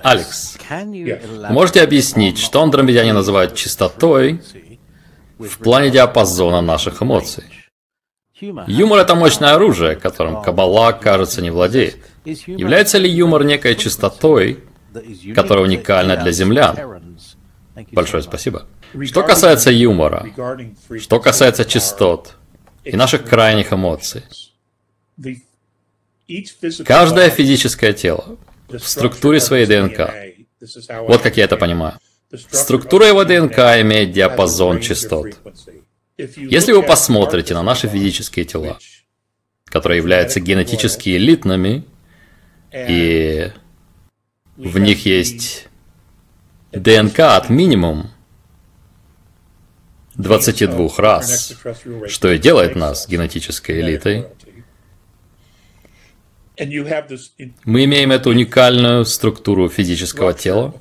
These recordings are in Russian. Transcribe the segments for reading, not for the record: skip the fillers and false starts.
Алекс, можете объяснить, что андромедяне называют чистотой в плане диапазона наших эмоций? Юмор — это мощное оружие, которым Каббала, кажется, не владеет. Является ли юмор некой чистотой, которая уникальна для землян? Большое спасибо. Что касается юмора, что касается частот и наших крайних эмоций, каждое физическое тело в структуре своей ДНК, вот как я это понимаю, структура его ДНК имеет диапазон частот. Если вы посмотрите на наши физические тела, которые являются генетически элитными, и в них есть ДНК от минимум 22 рас, что и делает нас генетической элитой, мы имеем эту уникальную структуру физического тела,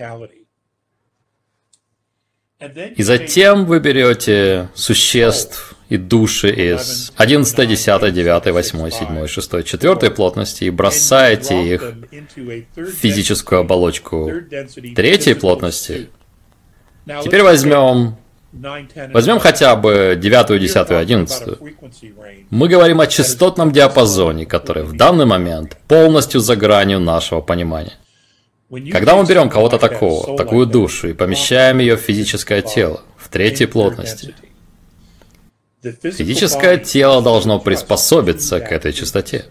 и затем вы берете существ и души из 11, 10, 9, 8, 7, 6, 4 плотности и бросаете их в физическую оболочку 3 плотности. Теперь возьмем хотя бы 9, 10, 11. Мы говорим о частотном диапазоне, который в данный момент полностью за гранью нашего понимания. Когда мы берем кого-то такого, такую душу, и помещаем ее в физическое тело, в 3 плотности, физическое тело должно приспособиться к этой частоте.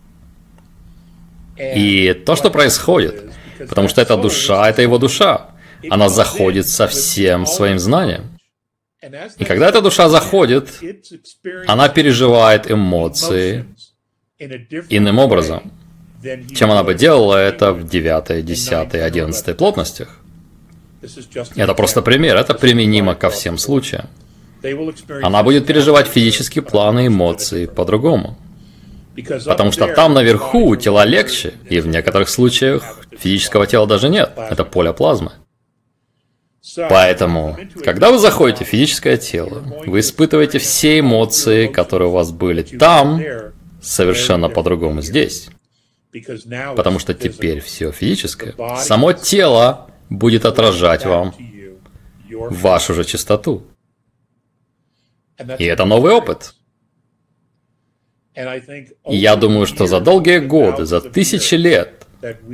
И то, что происходит, потому что эта душа, это его душа, она заходит со всем своим знанием. И когда эта душа заходит, она переживает эмоции иным образом, чем она бы делала это в 9, 10, 11 плотностях. Это просто пример, это применимо ко всем случаям. Она будет переживать физические планы, эмоции по-другому. Потому что там наверху тела легче, и в некоторых случаях физического тела даже нет. Это поле плазмы. Поэтому, когда вы заходите в физическое тело, вы испытываете все эмоции, которые у вас были там, совершенно по-другому здесь. Потому что теперь все физическое, само тело будет отражать вам вашу же чистоту. И это новый опыт. И я думаю, что за долгие годы, за тысячи лет,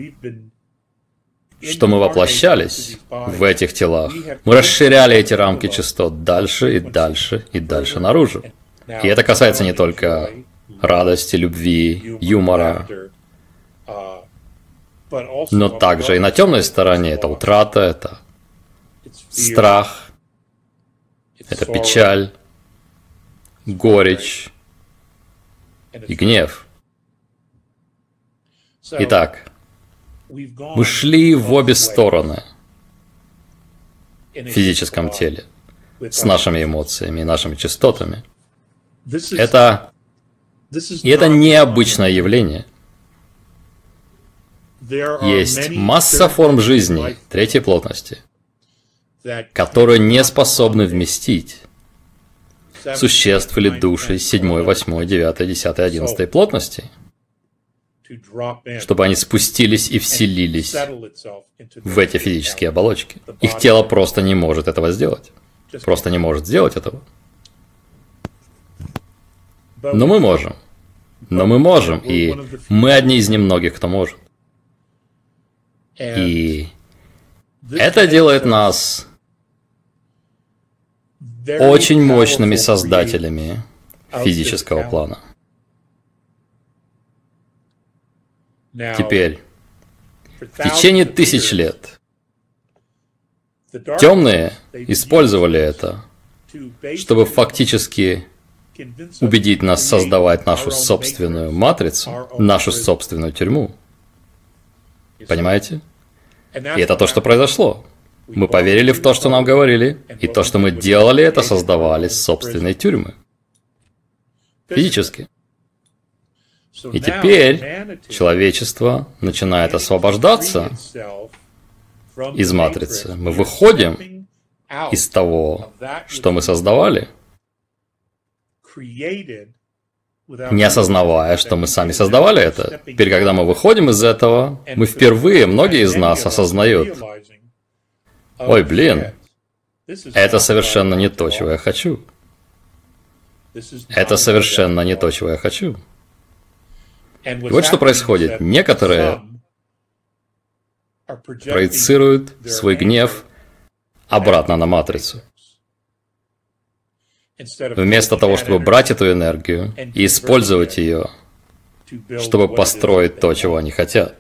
что мы воплощались в этих телах, мы расширяли эти рамки частот дальше и дальше и дальше наружу. И это касается не только радости, любви, юмора, но также и на темной стороне это утрата, это страх, это печаль, горечь и гнев. Итак, мы шли в обе стороны в физическом теле с нашими эмоциями и нашими частотами. Это необычное явление. Есть масса форм жизни 3 плотности, которые не способны вместить существ или души 7, 8, 9, 10, 11 плотности, чтобы они спустились и вселились в эти физические оболочки. Их тело просто не может этого сделать. Просто не может сделать этого. Но мы можем. И мы одни из немногих, кто может. И это делает нас очень мощными создателями физического плана. Теперь, в течение 1000 лет темные использовали это, чтобы фактически убедить нас создавать нашу собственную матрицу, нашу собственную тюрьму. Понимаете? И это то, что произошло. Мы поверили в то, что нам говорили, и то, что мы делали, это создавали собственные тюрьмы. Физически. И теперь человечество начинает освобождаться из матрицы. Мы выходим из того, что мы создавали, не осознавая, что мы сами создавали это. Теперь, когда мы выходим из этого, мы впервые, многие из нас осознают: ой, блин, это совершенно не то, чего я хочу. Это совершенно не то, чего я хочу. И вот что происходит. Некоторые проецируют свой гнев обратно на матрицу. Вместо того, чтобы брать эту энергию и использовать ее, чтобы построить то, чего они хотят.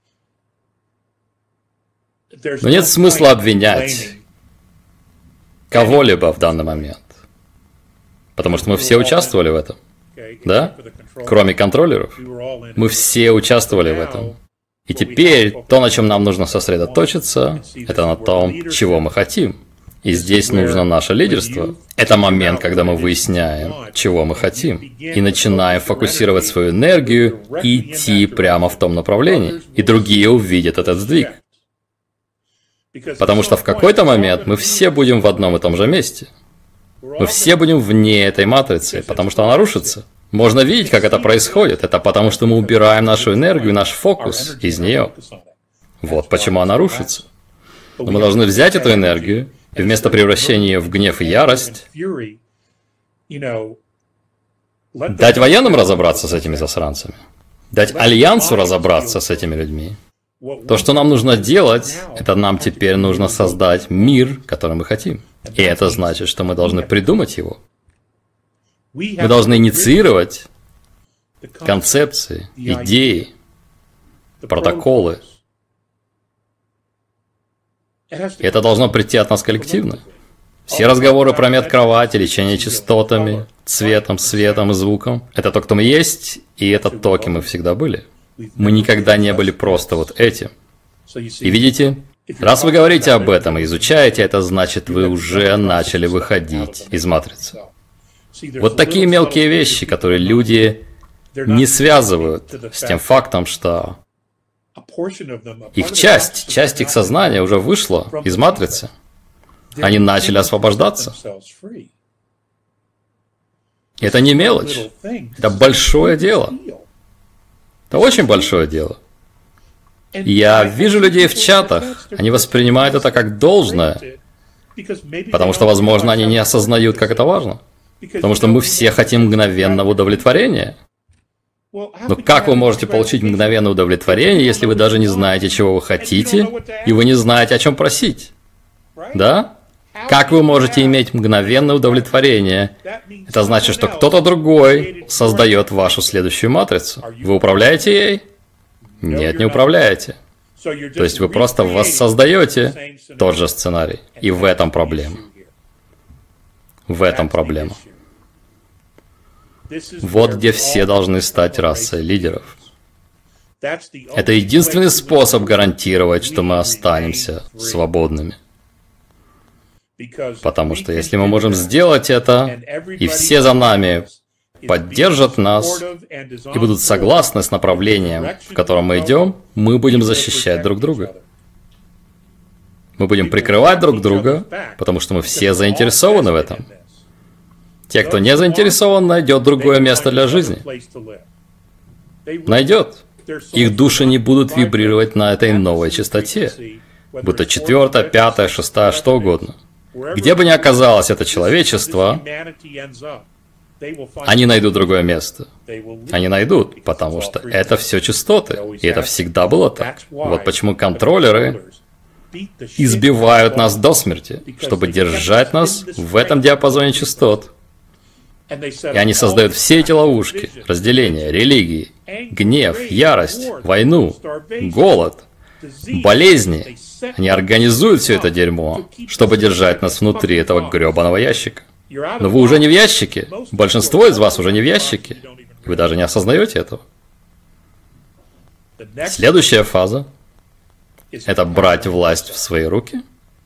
Но нет смысла обвинять кого-либо в данный момент. Потому что мы все участвовали в этом. Да? Кроме контроллеров. Мы все участвовали в этом. И теперь то, на чем нам нужно сосредоточиться, это на том, чего мы хотим. И здесь нужно наше лидерство. Это момент, когда мы выясняем, чего мы хотим. И начинаем фокусировать свою энергию и идти прямо в том направлении. И другие увидят этот сдвиг. Потому что в какой-то момент мы все будем в одном и том же месте. Мы все будем вне этой матрицы, потому что она рушится. Можно видеть, как это происходит. Это потому, что мы убираем нашу энергию, наш фокус из нее. Вот почему она рушится. Но мы должны взять эту энергию и вместо превращения в гнев и ярость дать военным разобраться с этими засранцами. Дать Альянсу разобраться с этими людьми. То, что нам нужно делать, это нам теперь нужно создать мир, который мы хотим. И это значит, что мы должны придумать его. Мы должны инициировать концепции, идеи, протоколы. И это должно прийти от нас коллективно. Все разговоры про медкровати, лечение частотами, цветом, светом и звуком – это то, кто мы есть, и это то, кем мы всегда были. Мы никогда не были просто вот этим. И видите, раз вы говорите об этом и изучаете, это значит, вы уже начали выходить из матрицы. Вот такие мелкие вещи, которые люди не связывают с тем фактом, что их часть их сознания уже вышла из матрицы. Они начали освобождаться. Это не мелочь. Это большое дело. Это очень большое дело. Я вижу людей в чатах, они воспринимают это как должное, потому что, возможно, они не осознают, как это важно. Потому что мы все хотим мгновенного удовлетворения. Но как вы можете получить мгновенное удовлетворение, если вы даже не знаете, чего вы хотите, и вы не знаете, о чем просить? Да? Как вы можете иметь мгновенное удовлетворение? Это значит, что кто-то другой создает вашу следующую матрицу. Вы управляете ей? Нет, не управляете. То есть вы просто воссоздаете тот же сценарий. И в этом проблема. В этом проблема. Вот где все должны стать расой лидеров. Это единственный способ гарантировать, что мы останемся свободными. Потому что если мы можем сделать это, и все за нами поддержат нас и будут согласны с направлением, в котором мы идем, мы будем защищать друг друга. Мы будем прикрывать друг друга, потому что мы все заинтересованы в этом. Те, кто не заинтересован, найдет другое место для жизни. Найдет. Их души не будут вибрировать на этой новой частоте. Будто 4-я, 5-я, 6-я, что угодно. Где бы ни оказалось это человечество, они найдут другое место. Они найдут, потому что это все частоты. И это всегда было так. Вот почему контроллеры избивают нас до смерти, чтобы держать нас в этом диапазоне частот. И они создают все эти ловушки, разделения, религии, гнев, ярость, войну, голод, болезни. Они организуют все это дерьмо, чтобы держать нас внутри этого гребаного ящика. Но вы уже не в ящике. Большинство из вас уже не в ящике. Вы даже не осознаете этого. Следующая фаза – это брать власть в свои руки,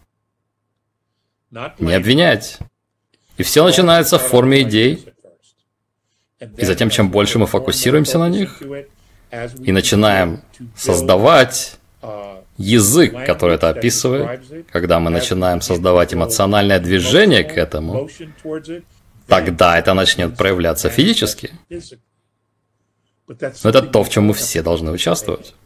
не обвинять. И все начинается в форме идей. И затем, чем больше мы фокусируемся на них и начинаем создавать язык, который это описывает, когда мы начинаем создавать эмоциональное движение к этому, тогда это начнет проявляться физически. Но это то, в чем мы все должны участвовать.